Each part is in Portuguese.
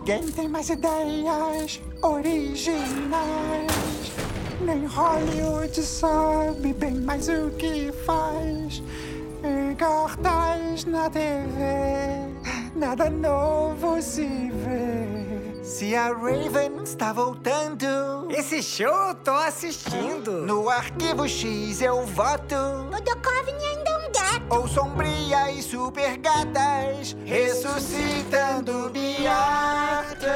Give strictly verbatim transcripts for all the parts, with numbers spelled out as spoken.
Ninguém tem mais ideias originais. Nem Hollywood sabe bem mais o que faz. Em cartaz na T V, nada novo se vê. Se a Raven está voltando, Esse show tô assistindo. no Arquivo X eu voto. O Duchovny ainda é um gato. Ou Sombria e Super Gatas, ressuscitando Biarta.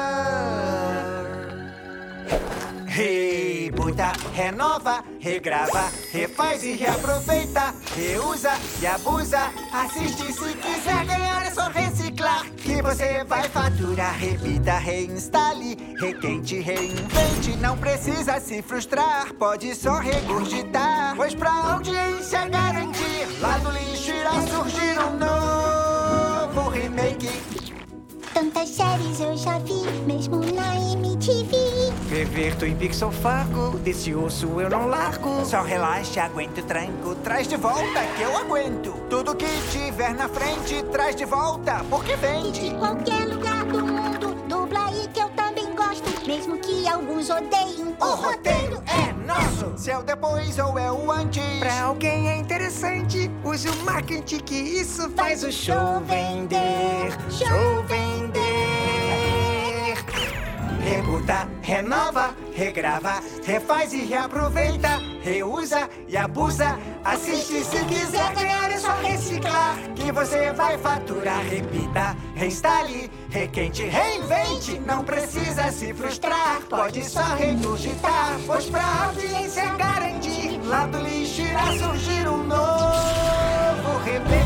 Rebuta, renova, regrava, refaz e reaproveita, reusa e abusa. Assiste se quiser ganhar, é só reciclar que você vai faturar. Repita, reinstale, requente, reinvente. Não precisa se frustrar, pode só regurgitar. Pois pra audiência garantir, lá do lixo irá surgir um novo remake. Tantas séries eu já vi, mesmo na M T V. Rever Twin Peaks ou Fargo, desse osso eu não largo. Só relaxa, aguenta o tranco, traz de volta que eu aguento. Tudo que tiver na frente, traz de volta, porque E vende. de qualquer lugar do mundo, dubla aí que eu também gosto. Mesmo que alguns odeiem, O roteiro é nosso, se é o depois ou é o antes. Pra alguém é interessante, use o marketing que isso faz o show vender. Show vender. Rebuta, renova, regrava, refaz e reaproveita, reusa e abusa. Assiste se quiser ganhar, é só reciclar que você vai faturar. Repita, reinstale, requente, reinvente. Não precisa se frustrar, pode só regurgitar. Pois pra audiência garantir, lá do lixo irá surgir um novo remake.